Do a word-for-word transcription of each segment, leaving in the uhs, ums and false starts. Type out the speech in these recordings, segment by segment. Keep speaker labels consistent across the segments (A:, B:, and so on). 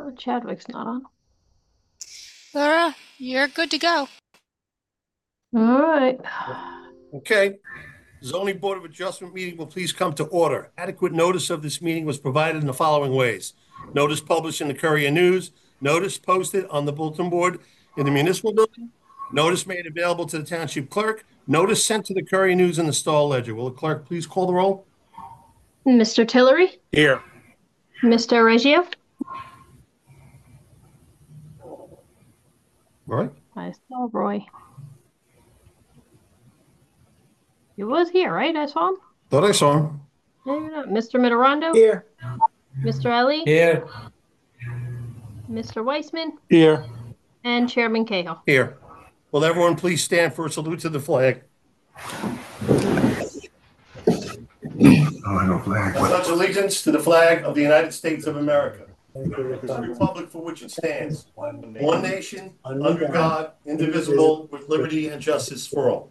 A: Uh, Chadwick's not on.
B: Laura, you're good to go.
A: All right.
C: Okay. Zoning Board of Adjustment meeting will please come to order. Adequate notice of this meeting was provided in the following ways. Notice published in the Courier News, notice posted on the bulletin board in the municipal building, notice made available to the township clerk, notice sent to the Courier News and the Star Ledger. Will the clerk please call the roll?
A: Mister Tillery?
C: Here.
A: Mister Reggio?
C: Roy?
A: I saw Roy. He was here, right? I saw him.
C: Thought I saw him.
A: Maybe not. Mister Mitterando?
D: Here.
A: Mister Ali?
D: Here.
A: Mister Weissman?
D: Here.
A: And Chairman Cahill.
C: Here. Will everyone please stand for a salute to the flag?
E: Oh, no flag.
C: I pledge allegiance to the flag of the United States of America, the republic for which it stands, one nation, under God, indivisible, with liberty and justice for all.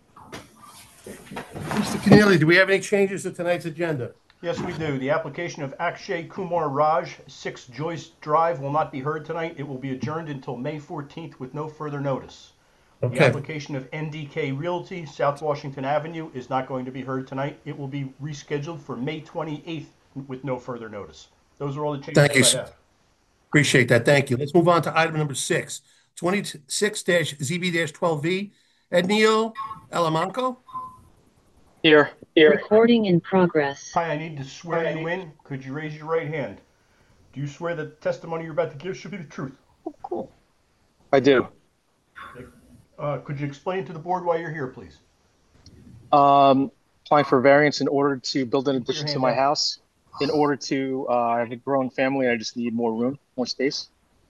C: Mister Keneally, do we have any changes to tonight's agenda?
F: Yes, we do. The application of Akshay Kumar Raj, six Joyce Drive, will not be heard tonight. It will be adjourned until May fourteenth with no further notice.
C: Okay.
F: The application of N D K Realty, South Washington Avenue, is not going to be heard tonight. It will be rescheduled for May twenty-eighth with no further notice. Those are all the changes
C: Thank you,
F: I
C: sir.
F: have.
C: Appreciate that. Thank you. Let's move on to item number six, twenty-six Z B twelve V. Ednio Alamanco?
G: Here. Here.
H: Recording in progress.
F: Hi, I need to swear you in. Could you raise your right hand? Do you swear that the testimony you're about to give should be the truth?
A: Oh, cool.
G: I do.
F: Uh, could you explain to the board why you're here, please?
G: Um, applying for variance in order to build an
F: Put your
G: addition to
F: hand
G: my
F: up.
G: house. In order to, uh, I have a grown family. I just need more room, more space.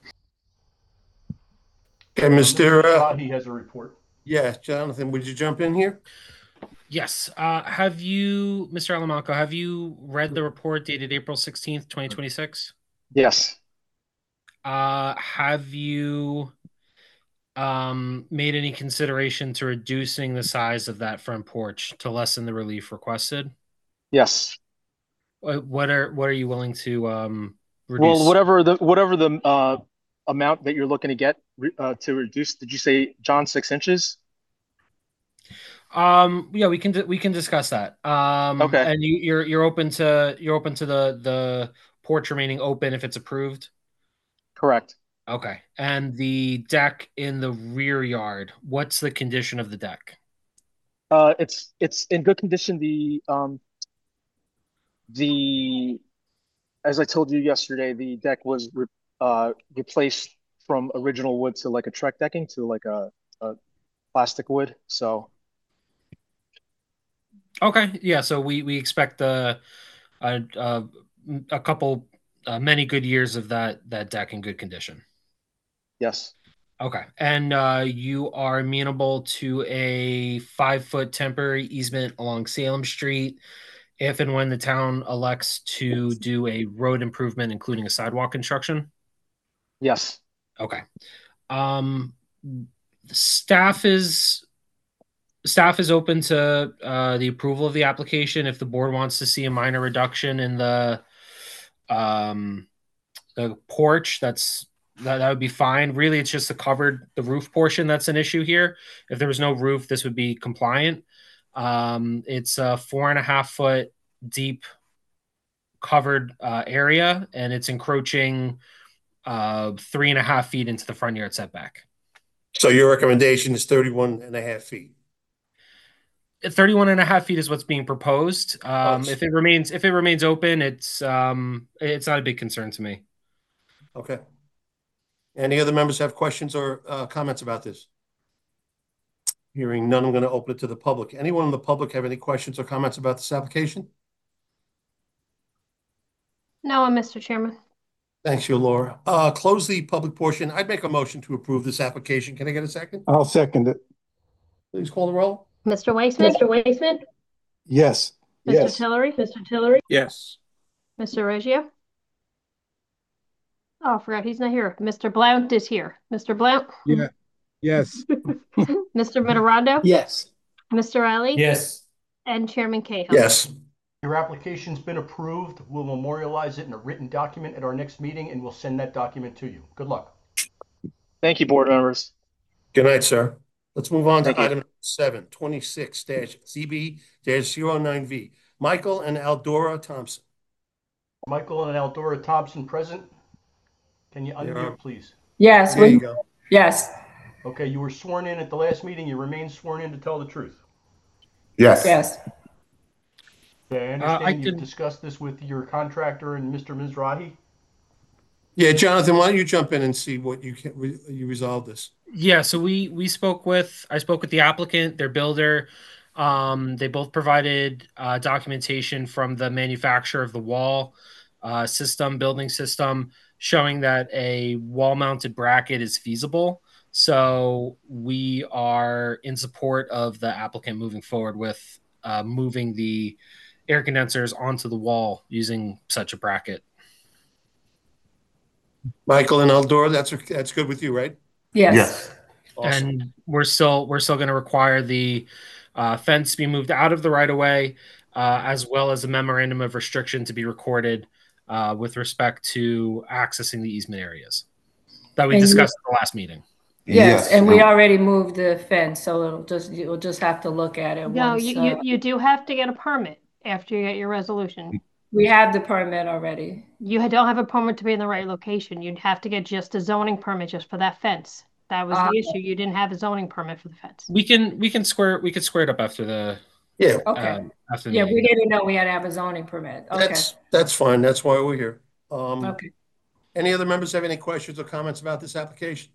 C: Okay, Mister Uh,
F: Scott, he has a report.
C: yeah, Jonathan, would you jump in here?
I: Yes. Uh, have you, Mister Alamanco, have you read the report dated April sixteenth, twenty twenty-six?
G: Yes.
I: Uh, have you um, made any consideration to reducing the size of that front porch to lessen the relief requested?
G: Yes.
I: What what are what are you willing to um, reduce?
G: Well, whatever the whatever the uh, amount that you're looking to get uh, to reduce. Did you say, John, six inches?
I: Um, yeah, we can we can discuss that. Um,
G: Okay.
I: And you, you're you're open to you're open to the the porch remaining open if it's approved.
G: Correct.
I: Okay. And the deck in the rear yard, what's the condition of the deck?
G: Uh, it's it's in good condition. The um, the as I told you yesterday, the deck was re uh, replaced from original wood to like a Trek decking to like a, a plastic wood. So.
I: Okay. Yeah. So we we expect uh, a a, a couple uh, many good years of that that deck in good condition.
G: Yes.
I: Okay. And uh, you are amenable to a five foot temporary easement along Salem Street if and when the town elects to do a road improvement, including a sidewalk construction?
G: Yes.
I: Okay. Um, staff is staff is open to uh, the approval of the application if the board wants to see a minor reduction in the um, the porch. That's that, that would be fine. Really, it's just the covered the roof portion that's an issue here. If there was no roof, this would be compliant. Um, it's a four and a half foot deep covered uh, area, and it's encroaching uh, three and a half feet into the front yard setback.
C: So your recommendation is thirty-one and a half feet.
I: thirty-one and a half feet is what's being proposed. Um,
C: Oh,
I: if it remains, if it remains open, it's, um, it's not a big concern to me.
C: Okay. Any other members have questions or uh, comments about this? Hearing none, I'm going to open it to the public. Anyone in the public have any questions or comments about this application?
A: No, Mister Chairman.
C: Thanks, you, Laura. Uh, close the public portion. I'd make a motion to approve this application. Can I get a second?
D: I'll second it.
C: Please call the roll.
A: Mister Weissman? Mister Weissman?
D: Yes.
A: Mister
D: Yes.
A: Tillery? Mister Tillery?
D: Yes.
A: Mister Reggio? Oh, I forgot he's not here. Mister Blount is here. Mister Blount?
D: Yeah. Yes.
A: Mister Mitterando?
D: Yes.
A: Mister Ali?
D: Yes.
A: And Chairman Cahill.
C: Yes.
F: Your application's been approved. We'll memorialize it in a written document at our next meeting, and we'll send that document to you. Good luck.
G: Thank you, board members.
C: Good night, sir. Let's move on to
G: Thank you.
C: item seven, twenty-six Z B zero nine V. Michael and Aldora Thompson.
F: Michael and Aldora Thompson present. Can you
C: Yeah.
F: unmute, please?
H: Yes,
C: There you
H: we,
C: go.
H: yes,
F: Okay, you were sworn in at the last meeting. You remain sworn in to tell the truth.
E: Yes.
H: yes.
F: Okay, I
I: Uh,
F: understand
I: I
F: you've
I: can-
F: discussed this with your contractor and Mister Mizrahi.
C: Yeah, Jonathan, why don't you jump in and see what you can, re- you resolve this?
I: Yeah, so we we spoke with I spoke with the applicant, their builder. Um, they both provided uh, documentation from the manufacturer of the wall uh, system, building system, showing that a wall-mounted bracket is feasible. So we are in support of the applicant moving forward with uh, moving the air condensers onto the wall using such a bracket.
C: Michael and Aldora, that's, that's good with you, right?
H: Yes.
E: Yes.
C: Awesome.
I: And we're still we're still going to require the uh, fence to be moved out of the right of way, uh, as well as a memorandum of restriction to be recorded uh, with respect to accessing the easement areas that we
H: And you-
I: discussed at the last meeting.
H: Yes, and we already moved the fence, so it'll just, you'll just have to look at it
A: No,
H: once,
A: you, you,
H: uh,
A: you do have to get a permit after you get your resolution.
H: we have the permit already.
A: You don't have a permit to be in the right location. You'd have to get just a zoning permit just for that fence. That was
H: Ah.
A: the issue. You didn't have a zoning permit for the fence.
I: We can we can square we could square it up after the
C: Yeah,
H: Okay,
I: um, after the
H: yeah,
I: meeting.
H: we didn't know we had to have a zoning permit. Okay,
C: that's, that's fine. That's why we're here. Um,
H: okay.
C: Any other members have any questions or comments about this application?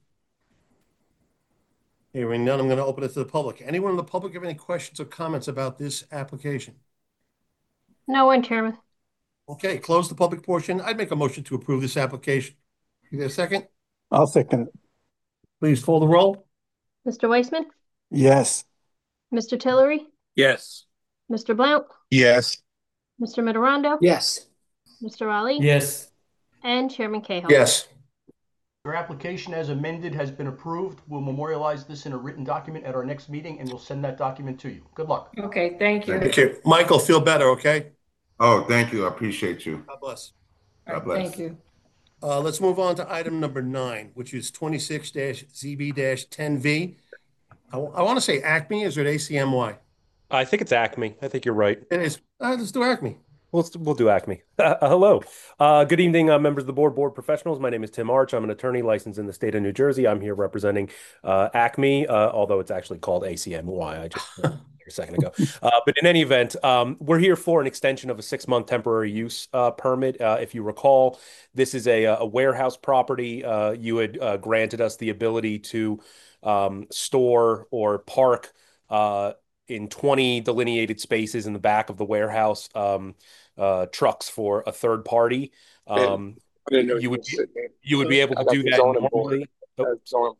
C: Hearing none, I'm going to open it to the public. Anyone in the public have any questions or comments about this application?
A: No one, Chairman.
C: Okay, close the public portion. I'd make a motion to approve this application. You get a second?
D: I'll second it.
C: Please call the roll.
A: Mister Weissman,
D: Yes.
A: Mister Tillery,
D: Yes.
A: Mister Blount,
D: Yes.
A: Mister Mitterondo,
D: Yes.
A: Mister Ali,
D: Yes.
A: and Chairman Cahill.
C: Yes.
F: Your application as amended has been approved. We'll memorialize this in a written document at our next meeting, and we'll send that document to you. Good luck.
H: Okay, thank you.
C: Thank you. Michael, feel better, okay?
E: Oh, thank you. I appreciate you.
C: God bless.
E: God bless.
H: Thank you.
C: Uh, let's move on to item number nine, which is twenty-six Z B ten V. I, I want to say Acme, is it A C M Y?
J: I think it's Acme. I think you're right.
C: It is. Uh, let's do Acme.
J: We'll, we'll do Acme. Uh, hello. Uh, good evening, uh, members of the board, board professionals. My name is Tim Arch. I'm an attorney licensed in the state of New Jersey. I'm here representing uh, Acme, uh, although it's actually called A C M Y. I just uh, a second ago. Uh, but in any event, um, we're here for an extension of a six-month temporary use uh, permit. Uh, if you recall, this is a, a warehouse property. Uh, you had uh, granted us the ability to um, store or park uh, in twenty delineated spaces in the back of the warehouse, um, uh, trucks for a third party. Um, you would be, you would be able to do that normally. Oh.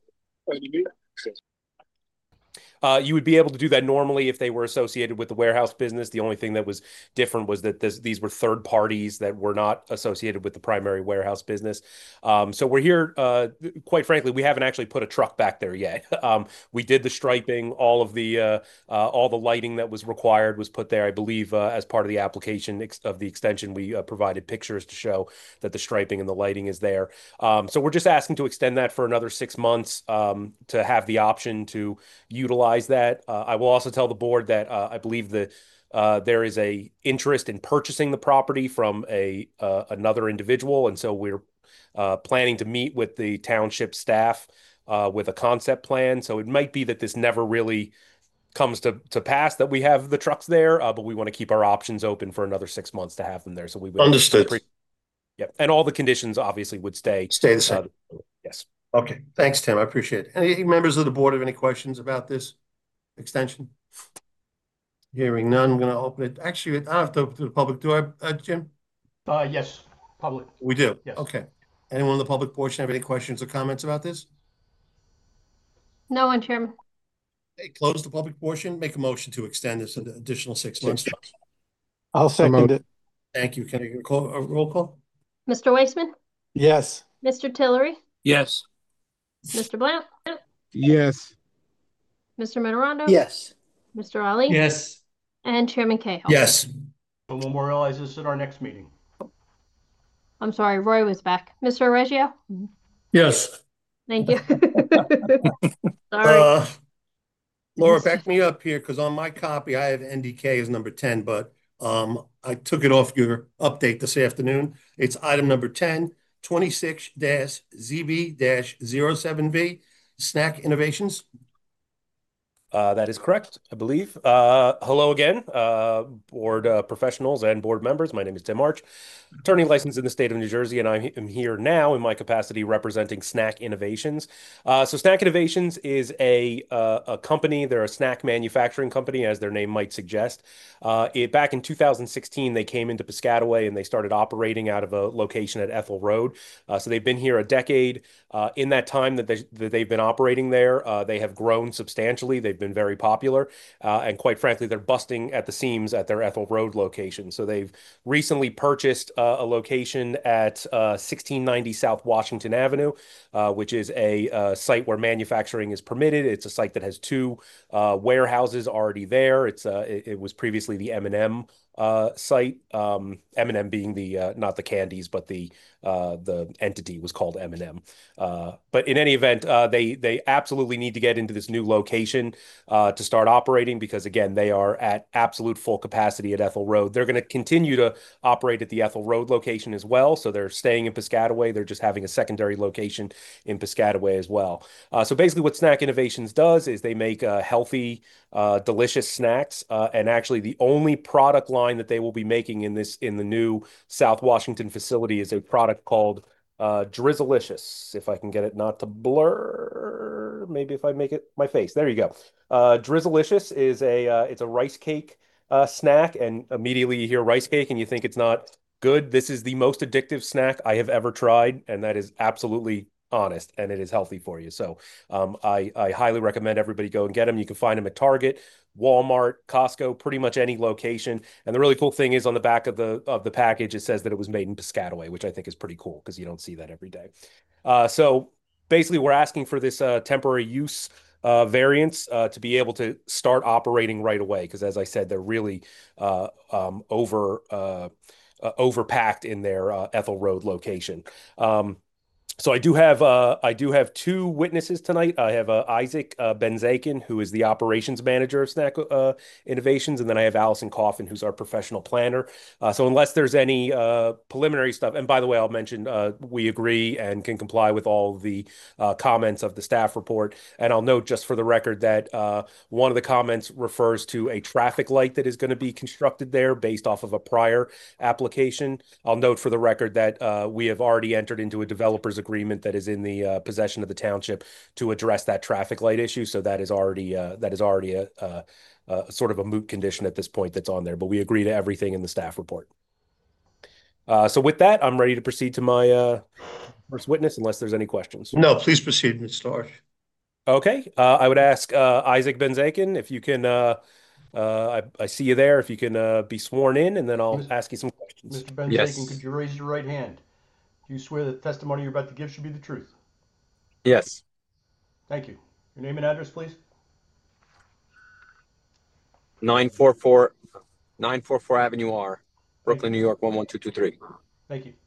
J: Uh, you would be able to do that normally if they were associated with the warehouse business. The only thing that was different was that this, these were third parties that were not associated with the primary warehouse business. Um, so we're here, uh, quite frankly, we haven't actually put a truck back there yet. Um, we did the striping, all of the uh, uh, all the lighting that was required was put there. I believe uh, as part of the application ex- of the extension, we uh, provided pictures to show that the striping and the lighting is there. Um, so we're just asking to extend that for another six months um, to have the option to utilize that. Uh, I will also tell the board that uh, I believe that uh, there is a interest in purchasing the property from a uh, another individual, and so we're uh, planning to meet with the township staff uh, with a concept plan. So it might be that this never really comes to to pass that we have the trucks there, uh, but we want to keep our options open for another six months to have them there. So we would
C: Understood.
J: Pre- yep, and all the conditions obviously would stay
C: Stay the same.
J: Uh, yes.
C: Okay. Thanks, Tim. I appreciate it. Any members of the board have any questions about this extension? Hearing none, I'm going to open it. Actually, I don't have to open to the public. Do I, uh, Jim?
F: Uh, yes, public.
C: We do?
F: Yes.
C: Okay. Anyone in the public portion have any questions or comments about this?
A: No one, Chairman.
C: Hey, close the public portion. Make a motion to extend this an additional six months.
D: I'll second it.
C: Thank you. Can I call a roll call?
A: Mister Weissman,
D: Yes.
A: Mister Tillery,
D: Yes.
A: Mister Blount,
D: Yes.
A: Mister Mitterondo,
D: Yes.
A: Mister Ali,
D: Yes.
A: and Chairman Cahill.
C: Yes.
F: We'll memorialize this at our next meeting.
A: I'm sorry, Roy was back. Mister Reggio?
C: Yes.
A: Thank you. Sorry.
C: Uh, Laura, back me up here because on my copy I have N D K as number ten, but um, I took it off your update this afternoon. It's item number ten, twenty-six Z B zero seven V, Snack Innovations.
J: Uh, that is correct, I believe. Uh, hello again, uh, board uh, professionals and board members. My name is Tim Arch, attorney licensed in the state of New Jersey, and I am here now in my capacity representing Snack Innovations. Uh, so Snack Innovations is a, uh, a company. They're a snack manufacturing company, as their name might suggest. Uh, it, back in two thousand sixteen, they came into Piscataway and they started operating out of a location at Ethel Road. Uh, so they've been here a decade. Uh, in that time that, they, that they've been operating there, uh, they have grown substantially. They've been very popular. Uh, and quite frankly, they're busting at the seams at their Ethel Road location. So they've recently purchased uh, a location at uh, sixteen ninety South Washington Avenue, uh, which is a uh, site where manufacturing is permitted. It's a site that has two uh, warehouses already there. It's uh, it, it was previously the M and M uh, site, um, M and M being the, uh, not the candies, but the uh, the entity was called M and M. Uh, but in any event, uh, they they absolutely need to get into this new location uh, to start operating because, again, they are at absolute full capacity at Ethel Road. They're going to continue to operate at the Ethel Road location as well. So they're staying in Piscataway. They're just having a secondary location in Piscataway as well. Uh, so basically what Snack Innovations does is they make uh, healthy, uh, delicious snacks. Uh, and actually the only product line that they will be making in this in the new South Washington facility is a product called uh, Drizzlicious. If I can get it not to blur, maybe if I make it my face. There you go. Uh, Drizzlicious is a uh, it's a rice cake uh, snack, and immediately you hear rice cake and you think it's not good. This is the most addictive snack I have ever tried, and that is absolutely honest, and it is healthy for you. So um, I, I highly recommend everybody go and get them. You can find them at Target, Walmart, Costco, pretty much any location. And the really cool thing is on the back of the of the package, it says that it was made in Piscataway, which I think is pretty cool because you don't see that every day. Uh, so basically, we're asking for this uh, temporary use uh, variance uh, to be able to start operating right away. Because as I said, they're really uh, um, over uh, uh, overpacked in their uh, Ethel Road location. Um, So I do have uh, I do have two witnesses tonight. I have uh, Isaac uh, Benzakin, who is the operations manager of Snack uh, Innovations, and then I have Allison Coffin, who's our professional planner. Uh, so unless there's any uh, preliminary stuff, and by the way, I'll mention uh, we agree and can comply with all the uh, comments of the staff report. And I'll note just for the record that uh, one of the comments refers to a traffic light that is going to be constructed there based off of a prior application. I'll note for the record that uh, we have already entered into a developer's agreement that is in the uh, possession of the township to address that traffic light issue. So that is already uh, that is already a, a, a sort of a moot condition at this point that's on there. But we agree to everything in the staff report. Uh, so with that, I'm ready to proceed to my uh, first witness, unless there's any questions.
C: No, please proceed, Mister Arch.
J: Okay, uh, I would ask uh, Isaac Benzakin if you can. Uh, uh, I, I see you there. If you can uh, be sworn in, and then I'll
F: Mister
J: ask you some questions.
F: Mister Benzakin,
D: Yes.
F: could you raise your right hand? Do you swear that the testimony you're about to give should be the truth?
D: Yes.
F: Thank you. Your name and address, please.
K: nine forty-four, nine forty-four Avenue R, Brooklyn, New York, one one two two three.
F: Thank you.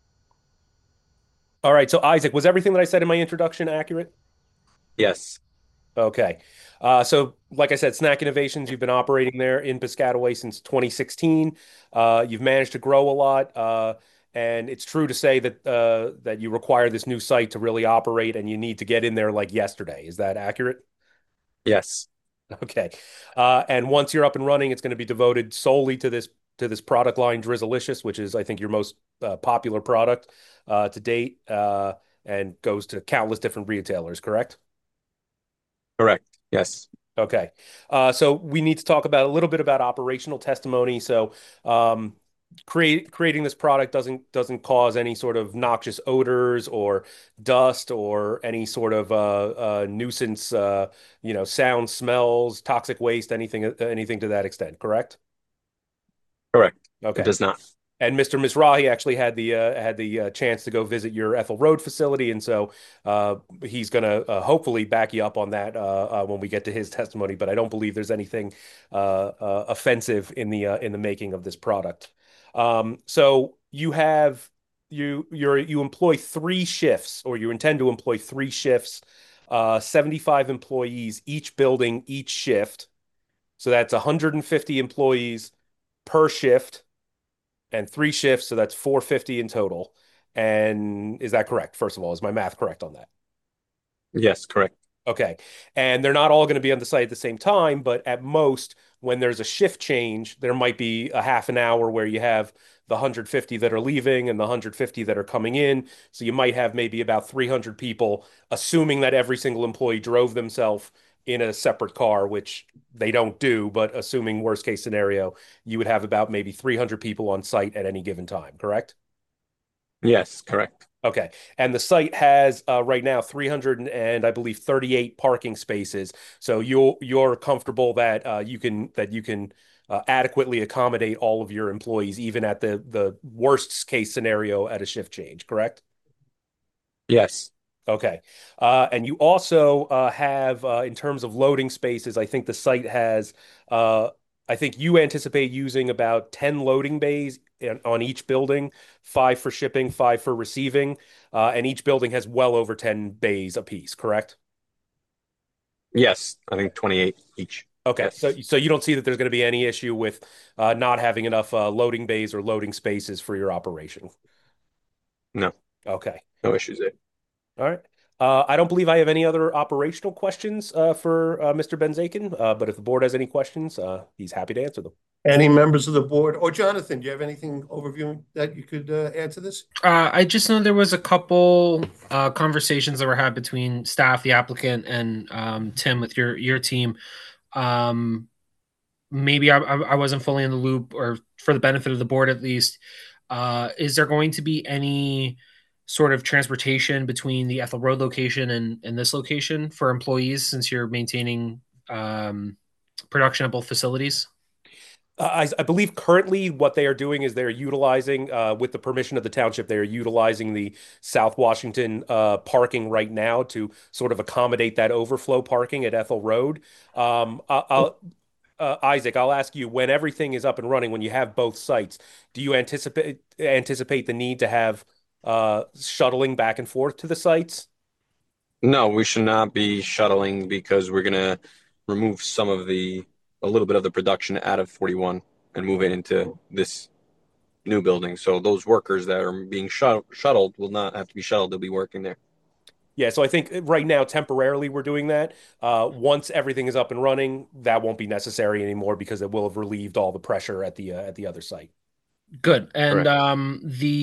J: All right, so Isaac, was everything that I said in my introduction accurate?
K: Yes.
J: Okay. Uh, so like I said, Snack Innovations, you've been operating there in Piscataway since twenty sixteen. Uh, you've managed to grow a lot. Uh, and it's true to say that uh, that you require this new site to really operate and you need to get in there like yesterday. Is that accurate?
K: Yes.
J: Okay. Uh, and once you're up and running, it's going to be devoted solely to this to this product line, Drizzlicious, which is, I think, your most uh, popular product uh, to date, uh, and goes to countless different retailers, correct?
K: Correct. Yes.
J: Okay. Uh, so we need to talk about a little bit about operational testimony. So um, create, creating this product doesn't doesn't cause any sort of noxious odors or dust or any sort of uh, uh, nuisance, uh, you know, sound, smells, toxic waste, anything anything to that extent, correct?
K: Correct.
J: Okay.
K: It does not.
J: And Mister Mizrahi actually had the uh, had the uh, chance to go visit your Ethel Road facility, and so uh, he's going to uh, hopefully back you up on that uh, uh, when we get to his testimony. But I don't believe there's anything uh, uh, offensive in the uh, in the making of this product. Um, so you have you you're you employ three shifts, or you intend to employ three shifts, uh, seventy-five employees each building each shift. So that's one hundred fifty employees per shift and three shifts. So that's four hundred fifty in total. And is that correct? First of all, is my math correct on that?
K: Yes, correct.
J: Okay. And they're not all going to be on the site at the same time, but at most, when there's a shift change, there might be a half an hour where you have the one hundred fifty that are leaving and the one hundred fifty that are coming in. So you might have maybe about three hundred people, assuming that every single employee drove themselves in a separate car, which they don't do, but assuming worst case scenario, you would have about maybe three hundred people on site at any given time, correct?
K: Yes, correct.
J: Okay. And the site has uh, right now three hundred and I believe thirty-eight parking spaces. So you're you're comfortable that uh, you can that you can uh, adequately accommodate all of your employees, even at the the worst case scenario at a shift change, correct?
K: Yes.
J: Okay. Uh, and you also uh, have, uh, in terms of loading spaces, I think the site has, uh, I think you anticipate using about ten loading bays in, on each building, five for shipping, five for receiving, uh, and each building has well over ten bays apiece, correct?
K: Yes, I think twenty-eight each.
J: Okay,
K: Yes.
J: so so you don't see that there's going to be any issue with uh, not having enough uh, loading bays or loading spaces for your operation?
K: No.
J: Okay.
K: No issues there.
J: All right. Uh, I don't believe I have any other operational questions uh, for uh, Mister Benzaken, uh, but if the board has any questions, uh, he's happy to answer them.
C: Any members of the board, or Jonathan, do you have anything overviewing that you could uh, add to this?
I: Uh, I just know there was a couple uh, conversations that were had between staff, the applicant, and um, Tim with your your team. Um, maybe I, I wasn't fully in the loop, or for the benefit of the board at least. Uh, is there going to be any sort of transportation between the Ethel Road location and, and this location for employees, since you're maintaining um, production at both facilities?
J: Uh, I, I believe currently what they are doing is they're utilizing, uh, with the permission of the township, they are utilizing the South Washington uh, parking right now to sort of accommodate that overflow parking at Ethel Road. Um, I, I'll, uh, Isaac, I'll ask you, when everything is up and running, when you have both sites, do you anticipate anticipate the need to have uh, shuttling back and forth to the sites?
K: No, we should not be shuttling because we're going to remove some of the, a little bit of the production out of forty-one and move it into this new building. So those workers that are being shut, shuttled will not have to be shuttled. They'll be working there.
J: Yeah, so I think right now, temporarily, we're doing that. Uh, once everything is up and running, that won't be necessary anymore because it will have relieved all the pressure at the uh, at the other site.
I: Good. And
J: Correct.
I: um,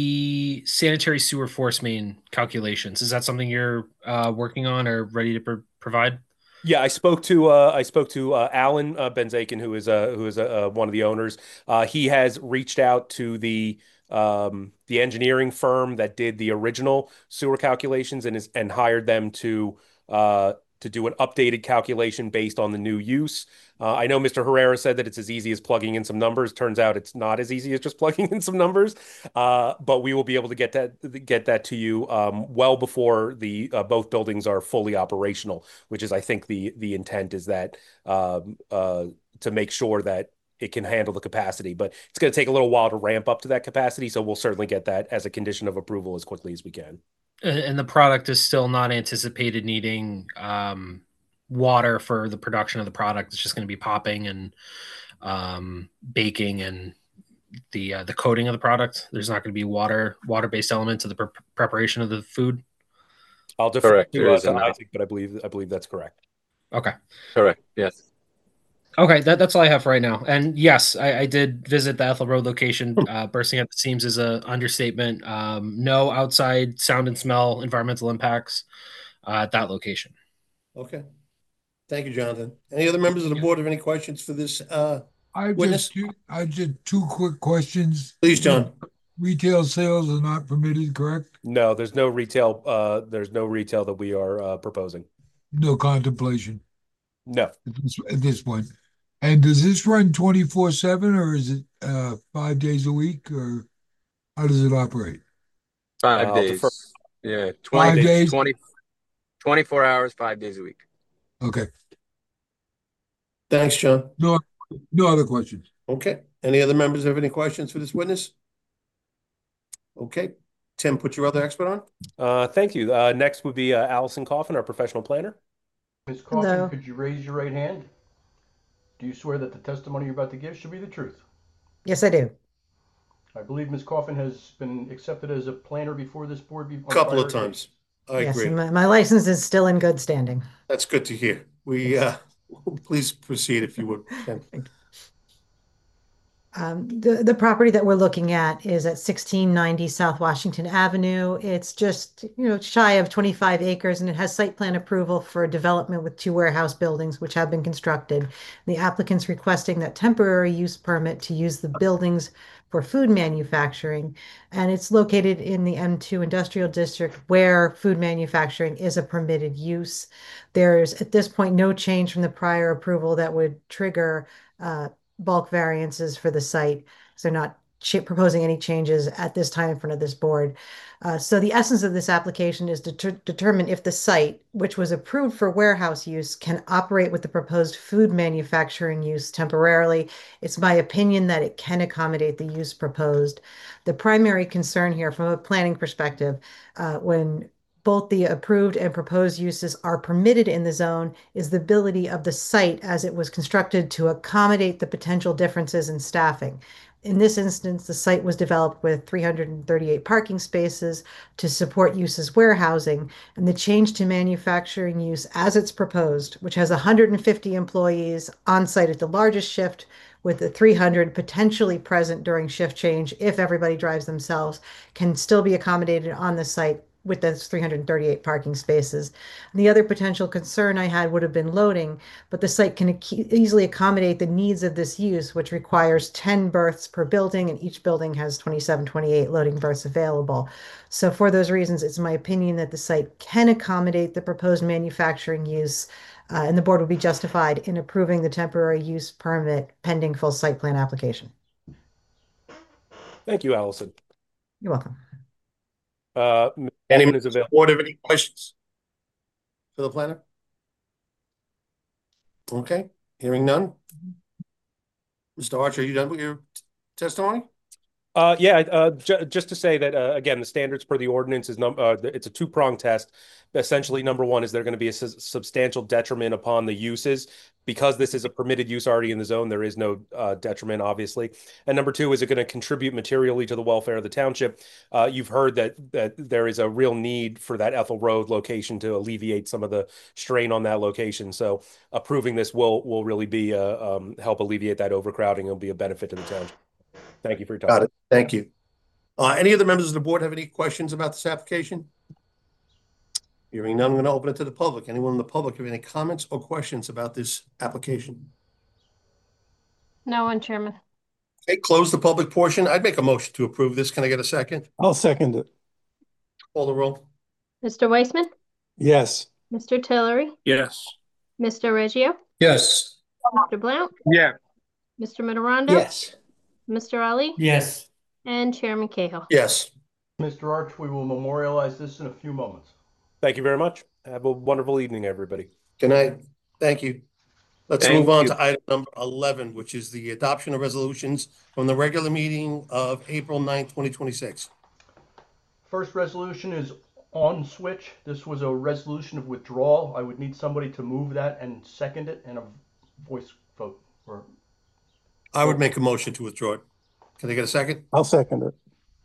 I: the sanitary sewer force main calculations, is that something you're uh, working on or ready to pro- provide?
J: Yeah, I spoke to uh, I spoke to uh, Alan uh, Benzaken, who is uh, who is uh, one of the owners. Uh, he has reached out to the um, the engineering firm that did the original sewer calculations and is and hired them to uh, to do an updated calculation based on the new use. Uh, I know Mister Herrera said that it's as easy as plugging in some numbers. Turns out it's not as easy as just plugging in some numbers. Uh, but we will be able to get that get that to you um, well before the uh, both buildings are fully operational, which is, I think, the the intent is that um, uh, to make sure that it can handle the capacity. But it's going to take a little while to ramp up to that capacity, so we'll certainly get that as a condition of approval as quickly as we can.
I: And the product is still not anticipated needing um, water for the production of the product. It's just going to be popping and um, baking and the uh, the coating of the product. There's not going to be water water based elements of the pre- preparation of the food.
J: I'll defer
K: Correct.
J: to,
K: There
J: uh,
K: is
J: to
K: a not.
J: Isaac, but I believe I believe that's correct.
I: Okay.
K: Correct. Yes.
I: Okay, that, that's all I have for right now. And yes, I, I did visit the Ethel Road location. Uh, bursting at the seams is an understatement. Um, no outside sound and smell environmental impacts uh, at that location.
C: Okay. Thank you, Jonathan. Any other members of the board have any questions for this uh,
L: I
C: witness?
L: just two, I just two quick questions.
C: Please, John.
L: Retail sales are not permitted, correct?
J: No, there's no retail. Uh, there's no retail that we are uh, proposing.
L: No contemplation
J: No.
L: at this, at this point. And does this run twenty-four seven or is it uh, five days a week? Or How does it operate?
K: Five
J: I'll
K: days.
J: defer.
K: Yeah,
L: Five
K: twenty,
L: days?
K: twenty, twenty-four hours, five days a week.
L: Okay.
C: Thanks, John.
L: No, no other questions.
C: Okay. Any other members have any questions for this witness? Okay. Tim, put your other expert on.
J: Uh, thank you. Uh, next would be uh, Allison Coffin, our professional planner.
F: Miz Coffin,
A: Hello.
F: could you raise your right hand? Do you swear that the testimony you're about to give should be the truth?
M: Yes, I do.
F: I believe Miz Coffin has been accepted as a planner before this board.
C: A couple of times. I
M: yes,
C: agree.
M: and my, my license is still in good standing.
C: That's good to hear. We, uh, please proceed if you would. Ken.
M: Um, the, the property that we're looking at is at sixteen ninety South Washington Avenue. It's just, you know, shy of twenty-five acres, and it has site plan approval for development with two warehouse buildings which have been constructed. The applicant's requesting that temporary use permit to use the buildings for food manufacturing, and it's located in the M two Industrial District where food manufacturing is a permitted use. There's at this point no change from the prior approval that would trigger uh, bulk variances for the site. So they're not proposing any changes at this time in front of this board. Uh, so the essence of this application is to determine if the site, which was approved for warehouse use, can operate with the proposed food manufacturing use temporarily. It's my opinion that it can accommodate the use proposed. The primary concern here from a planning perspective, uh, when both the approved and proposed uses are permitted in the zone, is the ability of the site as it was constructed to accommodate the potential differences in staffing. In this instance, the site was developed with three hundred thirty-eight parking spaces to support use as warehousing, and the change to manufacturing use as it's proposed, which has one hundred fifty employees on site at the largest shift, with the three hundred potentially present during shift change if everybody drives themselves, can still be accommodated on the site with those three hundred thirty-eight parking spaces. And the other potential concern I had would have been loading, but the site can ac- easily accommodate the needs of this use, which requires ten berths per building, and each building has twenty-seven, twenty-eight loading berths available. So for those reasons, it's my opinion that the site can accommodate the proposed manufacturing use, uh, and the board would be justified in approving the temporary use permit pending full site plan application.
J: Thank you, Allison.
M: You're welcome.
J: Uh,
C: Any
J: Coffin is available.
C: board have any questions for the planner? Okay, hearing none. Mister Archer, are you done with your t- testimony?
J: Uh, yeah, uh, j- just to say that, uh, again, the standards per the ordinance is, num- uh, it's a two-prong test. Essentially, number one is there going to be a su- substantial detriment upon the uses. Because this is a permitted use already in the zone, there is no uh, detriment, obviously. And number two, is it going to contribute materially to the welfare of the township? Uh, you've heard that that there is a real need for that Ethel Road location to alleviate some of the strain on that location. So approving this will will really be uh, um, help alleviate that overcrowding. It'll be a benefit to the township. Thank you for your time.
C: Got it. Thank you. Uh, any of the members of the board have any questions about this application? Hearing none, I'm going to open it to the public. Anyone in the public have any comments or questions about this application?
A: No one, Chairman.
C: Okay, close the public portion. I'd make a motion to approve this. Can I get a second?
D: I'll second it.
C: Call the roll.
A: Mister Weissman,
D: Yes.
A: Mister Tillery,
L: Yes.
A: Mister Reggio,
L: Yes.
A: Mister Blount,
L: Yeah.
A: Mister Mitterondo,
D: Yes.
A: Mister Ali,
L: Yes.
A: and Chairman Cahill.
C: Yes.
F: Mister Arch, we will memorialize this in a few moments.
J: Thank you very much. Have a wonderful evening, everybody.
C: Good night. Thank you. Let's
K: Thank
C: move on
K: you.
C: to item number eleven, which is the adoption of resolutions from the regular meeting of April ninth, twenty twenty-six.
F: First resolution is on switch. This was a resolution of withdrawal. I would need somebody to move that and second it and a voice vote. Or
C: I would make a motion to withdraw it. Can I get a second?
D: I'll second it.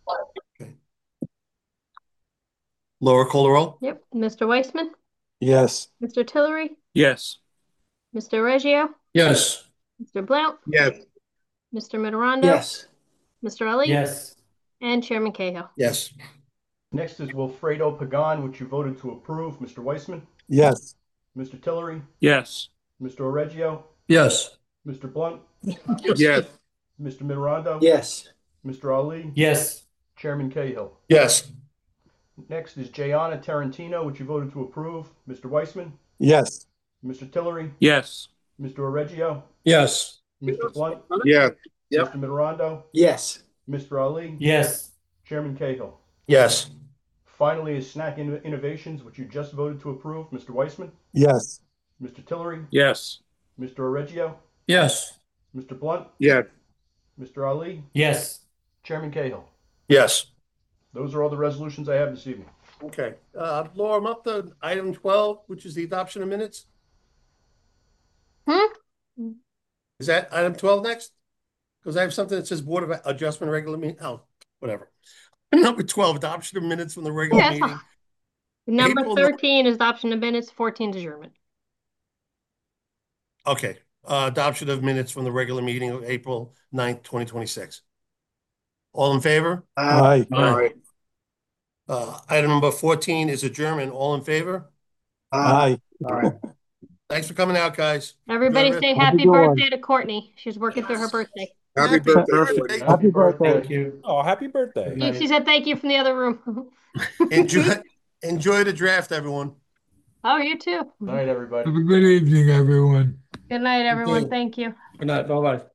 C: Laura, call the roll.
A: Yep. Mister Weissman,
D: Yes.
A: Mister Tillery,
L: Yes.
A: Mister Reggio,
L: Yes.
A: Mister Blount,
C: Yes.
A: Mister Mitterondo,
D: Yes.
A: Mister Ali,
L: Yes.
A: and Chairman Cahill.
C: Yes.
F: next is Wilfredo Pagan, which you voted to approve. Mister Weissman,
D: Yes.
F: Mister Tillery,
L: Yes.
F: Mister Oreggio,
L: Yes.
F: Mister Blunt,
L: Yes.
F: Mister Mitterondo,
D: Yes.
F: Mister Ali,
L: Yes.
F: Chairman Cahill.
C: Yes.
F: Next is Jayana Tarantino, which you voted to approve. Mister Weissman,
D: Yes.
F: Mister Tillery,
L: Yes.
F: Mister Oreggio,
L: Yes.
F: Mister Blunt,
L: Yeah.
F: Mister Mitterondo,
D: Yes.
F: Mister Ali,
L: Yes.
F: Chairman Cahill.
C: Yes.
F: Finally is Snack Inno- Innovations, which you just voted to approve. Mister Weissman,
D: Yes.
F: Mister Tillery,
L: Yes.
F: Mister Oreggio,
L: Yes.
F: Mister Blunt,
L: Yes.
F: Mister Ali,
L: Yes.
F: Chairman Cahill.
C: Yes.
F: Those are all the resolutions I have this evening.
C: Okay. Uh, Laura, I'm up to item twelve, which is the adoption of minutes.
A: Hmm?
C: Is that item twelve next? Because I have something that says Board of Adjustment regular meeting. Oh, whatever. Number twelve, adoption of minutes from the regular
A: Yeah,
C: meeting.
A: Number
C: April-
A: thirteen is adoption of minutes, fourteen is adjournment.
C: Okay. Uh, adoption of minutes from the regular meeting of April ninth, twenty twenty-six. All in favor?
D: Aye.
L: Aye.
C: Uh, item number fourteen is adjournment. All in favor?
D: Aye.
C: Thanks for coming out, guys.
A: Everybody
C: Enjoy the
A: say
C: rest-
A: happy
D: good one.
A: birthday to Courtney. She's working through her birthday.
L: Happy birthday.
C: birthday.
D: Happy birthday.
L: Thank you.
J: Oh, happy birthday.
A: She, she said thank you from the other room.
C: Enjoy, enjoy the draft, everyone.
A: Oh, you too.
F: Night, everybody.
N: Have a good evening, everyone.
A: Good night, everyone.
L: day.
A: Thank you.
L: Good night. Bye-bye.